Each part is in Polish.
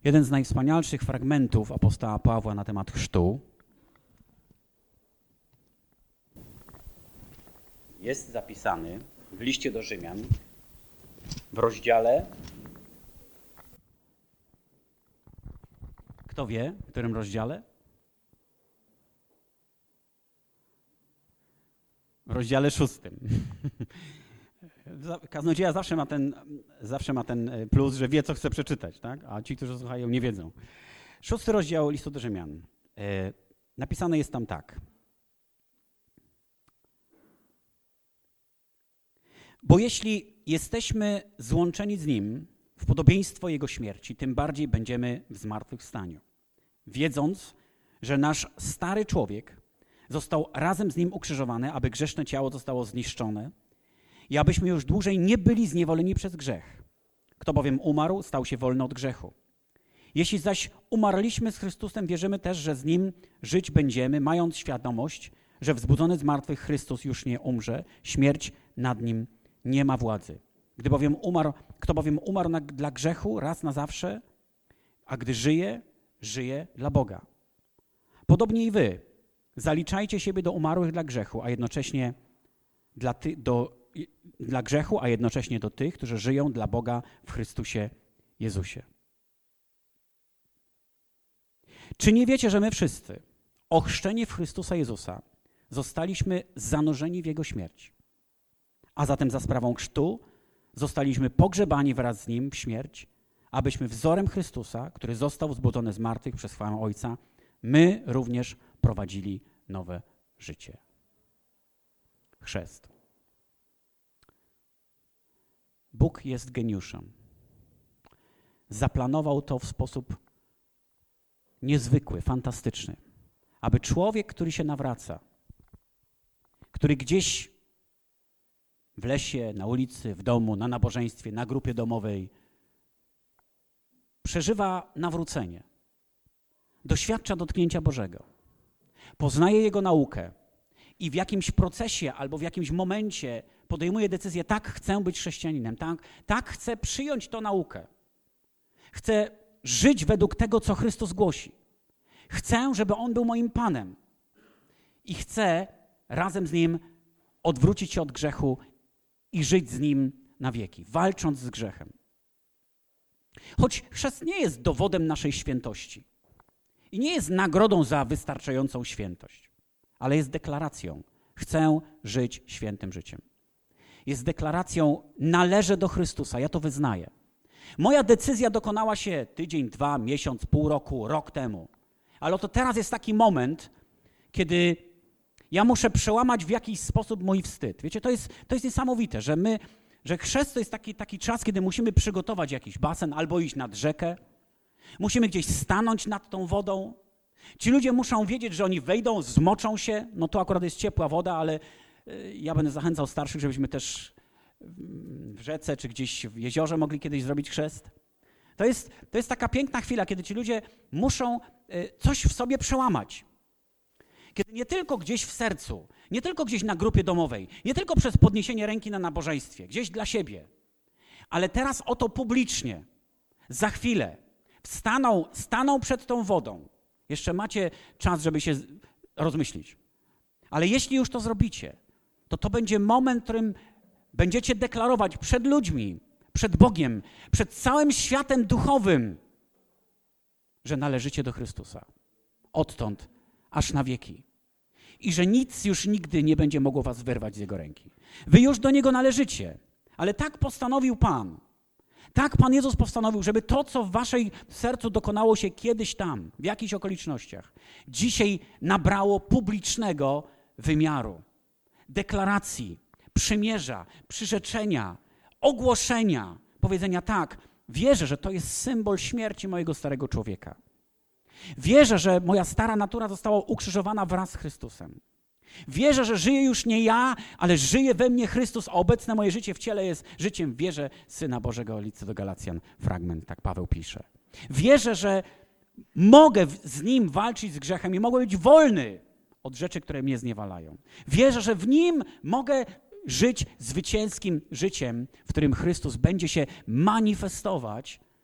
Jeden z najwspanialszych fragmentów apostoła Pawła na temat chrztu jest zapisany w liście do Rzymian w rozdziale, kto wie, w którym rozdziale? W rozdziale 6. Kaznodzieja zawsze ma ten plus, że wie, co chce przeczytać, tak? A ci, którzy słuchają, nie wiedzą. 6 rozdział listu do Rzymian. Napisane jest tam tak. Bo jeśli jesteśmy złączeni z Nim w podobieństwo Jego śmierci, tym bardziej będziemy w zmartwychwstaniu. Wiedząc, że nasz stary człowiek został razem z Nim ukrzyżowany, aby grzeszne ciało zostało zniszczone i abyśmy już dłużej nie byli zniewoleni przez grzech. Kto bowiem umarł, stał się wolny od grzechu. Jeśli zaś umarliśmy z Chrystusem, wierzymy też, że z Nim żyć będziemy, mając świadomość, że wzbudzony z martwych Chrystus już nie umrze, śmierć nad Nim nie ma władzy. Kto bowiem umarł dla grzechu raz na zawsze, a gdy żyje, żyje dla Boga. Podobnie i wy, zaliczajcie siebie do umarłych dla grzechu, a jednocześnie dla grzechu, a jednocześnie do tych, którzy żyją dla Boga w Chrystusie Jezusie. Czy nie wiecie, że my wszyscy, ochrzczeni w Chrystusa Jezusa, zostaliśmy zanurzeni w Jego śmierć? A zatem za sprawą chrztu zostaliśmy pogrzebani wraz z Nim w śmierć, abyśmy wzorem Chrystusa, który został wzbudzony z martwych przez chwałę Ojca, my również prowadzili nowe życie. Chrzest. Bóg jest geniuszem. Zaplanował to w sposób niezwykły, fantastyczny, aby człowiek, który się nawraca, który gdzieś w lesie, na ulicy, w domu, na nabożeństwie, na grupie domowej przeżywa nawrócenie, doświadcza dotknięcia Bożego, poznaje Jego naukę i w jakimś procesie albo w jakimś momencie podejmuje decyzję, tak chcę być chrześcijaninem, tak chcę przyjąć tę naukę, chcę żyć według tego, co Chrystus głosi. Chcę, żeby On był moim Panem i chcę razem z Nim odwrócić się od grzechu i żyć z Nim na wieki, walcząc z grzechem. Choć chrzest nie jest dowodem naszej świętości i nie jest nagrodą za wystarczającą świętość, ale jest deklaracją, chcę żyć świętym życiem. Jest deklaracją, należę do Chrystusa, ja to wyznaję. Moja decyzja dokonała się tydzień, 2, miesiąc, pół roku, rok temu. Ale oto teraz jest taki moment, kiedy ja muszę przełamać w jakiś sposób mój wstyd. Wiecie, to jest niesamowite, że chrzest to jest taki czas, kiedy musimy przygotować jakiś basen albo iść nad rzekę. Musimy gdzieś stanąć nad tą wodą. Ci ludzie muszą wiedzieć, że oni wejdą, zmoczą się. No to akurat jest ciepła woda, ale ja będę zachęcał starszych, żebyśmy też w rzece czy gdzieś w jeziorze mogli kiedyś zrobić chrzest. To jest taka piękna chwila, kiedy ci ludzie muszą coś w sobie przełamać. Kiedy nie tylko gdzieś w sercu, nie tylko gdzieś na grupie domowej, nie tylko przez podniesienie ręki na nabożeństwie, gdzieś dla siebie, ale teraz oto publicznie, za chwilę staną przed tą wodą. Jeszcze macie czas, żeby się rozmyślić. Ale jeśli już to zrobicie, to będzie moment, w którym będziecie deklarować przed ludźmi, przed Bogiem, przed całym światem duchowym, że należycie do Chrystusa. Odtąd aż na wieki. I że nic już nigdy nie będzie mogło was wyrwać z Jego ręki. Wy już do Niego należycie, ale tak postanowił Pan. Tak Pan Jezus postanowił, żeby to, co w waszej sercu dokonało się kiedyś tam, w jakichś okolicznościach, dzisiaj nabrało publicznego wymiaru. Deklaracji, przymierza, przyrzeczenia, ogłoszenia, powiedzenia tak, wierzę, że to jest symbol śmierci mojego starego człowieka. Wierzę, że moja stara natura została ukrzyżowana wraz z Chrystusem. Wierzę, że żyję już nie ja, ale żyje we mnie Chrystus, a obecne moje życie w ciele jest życiem w wierze Syna Bożego. Listy do Galacjan, fragment, tak Paweł pisze. Wierzę, że mogę z Nim walczyć z grzechem i mogę być wolny od rzeczy, które mnie zniewalają. Wierzę, że w Nim mogę żyć zwycięskim życiem, w którym Chrystus będzie się manifestować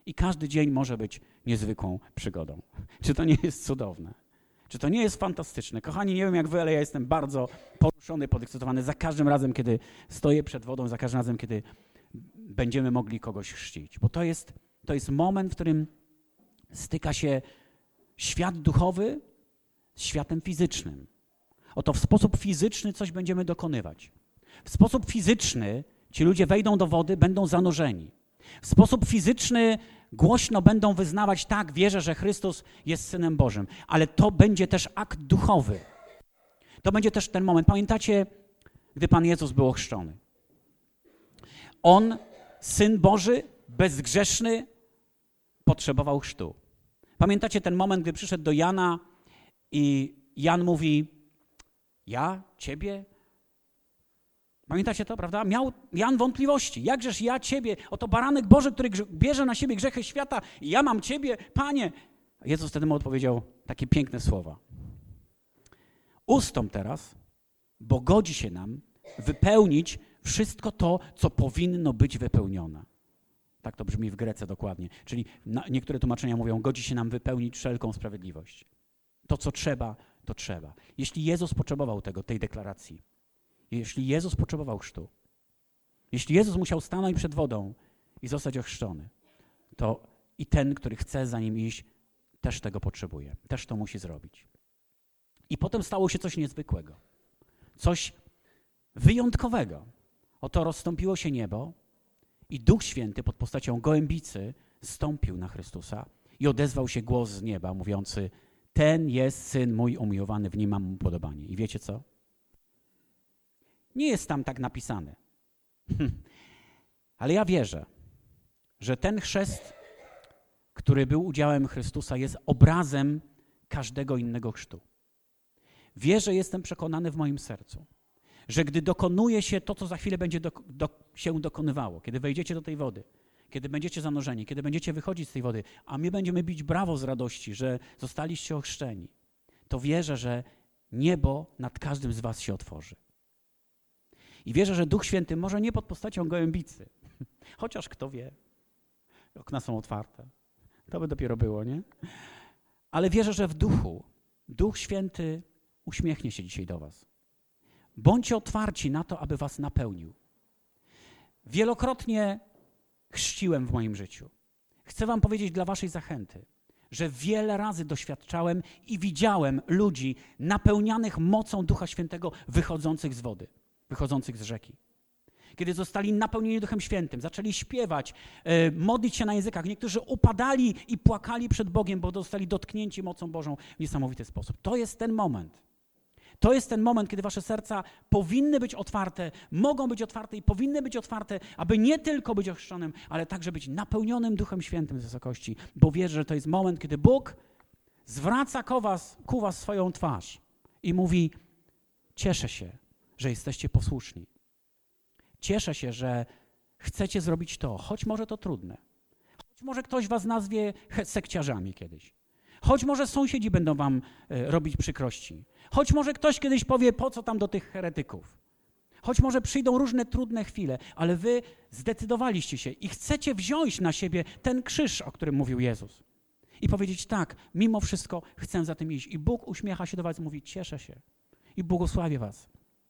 I każdy dzień może być niezwykłą przygodą. Czy to nie jest cudowne? Czy to nie jest fantastyczne? Kochani, nie wiem jak wy, ale ja jestem bardzo poruszony, podekscytowany za każdym razem, kiedy stoję przed wodą, za każdym razem, kiedy będziemy mogli kogoś chrzcić. Bo to jest moment, w którym styka się świat duchowy z światem fizycznym. Oto w sposób fizyczny coś będziemy dokonywać. W sposób fizyczny ci ludzie wejdą do wody, będą zanurzeni. W sposób fizyczny głośno będą wyznawać, tak, wierzę, że Chrystus jest Synem Bożym, ale to będzie też akt duchowy. To będzie też ten moment. Pamiętacie, gdy Pan Jezus był ochrzczony? On, Syn Boży, bezgrzeszny, potrzebował chrztu. Pamiętacie ten moment, gdy przyszedł do Jana i Jan mówi, ja, ciebie? Pamiętacie to, prawda? Miał Jan wątpliwości. Jakżeż ja ciebie, oto baranek Boży, który bierze na siebie grzechy świata i ja mam ciebie, Panie. Jezus wtedy mu odpowiedział takie piękne słowa. Ustąp teraz, bo godzi się nam wypełnić wszystko to, co powinno być wypełnione. Tak to brzmi w Grece dokładnie. Czyli niektóre tłumaczenia mówią, godzi się nam wypełnić wszelką sprawiedliwość. To, co trzeba, to trzeba. Jeśli Jezus potrzebował tej deklaracji, jeśli Jezus potrzebował chrztu, jeśli Jezus musiał stanąć przed wodą i zostać ochrzczony, to i ten, który chce za nim iść, też tego potrzebuje, też to musi zrobić. I potem stało się coś niezwykłego, coś wyjątkowego. Oto rozstąpiło się niebo i Duch Święty pod postacią gołębicy zstąpił na Chrystusa i odezwał się głos z nieba mówiący, ten jest Syn mój umiłowany, w nim mam upodobanie. I wiecie co? Nie jest tam tak napisane. Ale ja wierzę, że ten chrzest, który był udziałem Chrystusa, jest obrazem każdego innego chrztu. Wierzę, jestem przekonany w moim sercu, że gdy dokonuje się to, co za chwilę będzie się dokonywało, kiedy wejdziecie do tej wody, kiedy będziecie zanurzeni, kiedy będziecie wychodzić z tej wody, a my będziemy bić brawo z radości, że zostaliście ochrzczeni, to wierzę, że niebo nad każdym z was się otworzy. I wierzę, że Duch Święty może nie pod postacią gołębicy, chociaż kto wie, okna są otwarte. To by dopiero było, nie? Ale wierzę, że w duchu Duch Święty uśmiechnie się dzisiaj do was. Bądźcie otwarci na to, aby was napełnił. Wielokrotnie chrzciłem w moim życiu. Chcę wam powiedzieć dla waszej zachęty, że wiele razy doświadczałem i widziałem ludzi napełnianych mocą Ducha Świętego wychodzących z wody, wychodzących z rzeki. Kiedy zostali napełnieni Duchem Świętym, zaczęli śpiewać, modlić się na językach. Niektórzy upadali i płakali przed Bogiem, bo zostali dotknięci mocą Bożą w niesamowity sposób. To jest ten moment. To jest ten moment, kiedy wasze serca powinny być otwarte, mogą być otwarte i powinny być otwarte, aby nie tylko być ochrzczonym, ale także być napełnionym Duchem Świętym z wysokości, bo wierzę, że to jest moment, kiedy Bóg zwraca ku was swoją twarz i mówi, cieszę się, że jesteście posłuszni. Cieszę się, że chcecie zrobić to, choć może to trudne. Choć może ktoś was nazwie sekciarzami kiedyś. Choć może sąsiedzi będą wam robić przykrości. Choć może ktoś kiedyś powie, po co tam do tych heretyków. Choć może przyjdą różne trudne chwile, ale wy zdecydowaliście się i chcecie wziąć na siebie ten krzyż, o którym mówił Jezus. I powiedzieć tak, mimo wszystko chcę za tym iść. I Bóg uśmiecha się do was i mówi, cieszę się i błogosławię was.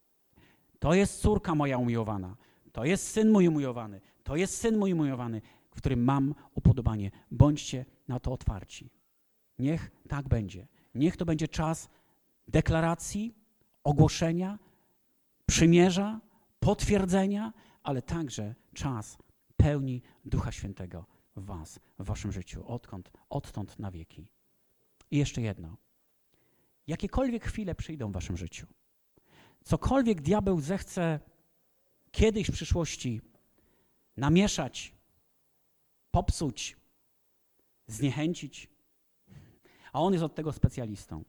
To jest córka moja umiłowana, to jest syn mój umiłowany, to jest syn mój umiłowany, w którym mam upodobanie. Bądźcie na to otwarci. Niech tak będzie. Niech to będzie czas deklaracji, ogłoszenia, przymierza, potwierdzenia, ale także czas pełni Ducha Świętego w was, w waszym życiu, odtąd na wieki. I jeszcze jedno. Jakiekolwiek chwile przyjdą w waszym życiu, cokolwiek diabeł zechce kiedyś w przyszłości namieszać, popsuć, zniechęcić, a on jest od tego specjalistą.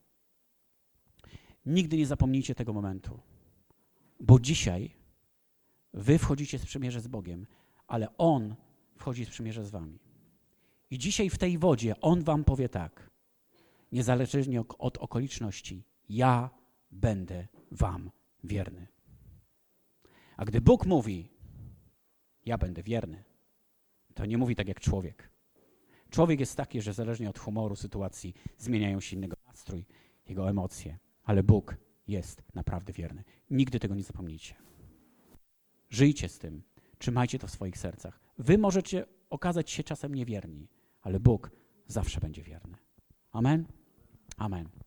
Nigdy nie zapomnijcie tego momentu, bo dzisiaj wy wchodzicie w przymierze z Bogiem, ale On wchodzi w przymierze z wami. I dzisiaj w tej wodzie On wam powie tak, niezależnie od okoliczności, ja będę wam wierny. A gdy Bóg mówi, ja będę wierny, to nie mówi tak jak człowiek. Człowiek jest taki, że zależnie od humoru, sytuacji zmieniają się innego nastrój, jego emocje, ale Bóg jest naprawdę wierny. Nigdy tego nie zapomnijcie. Żyjcie z tym, trzymajcie to w swoich sercach. Wy możecie okazać się czasem niewierni, ale Bóg zawsze będzie wierny. Amen? Amen.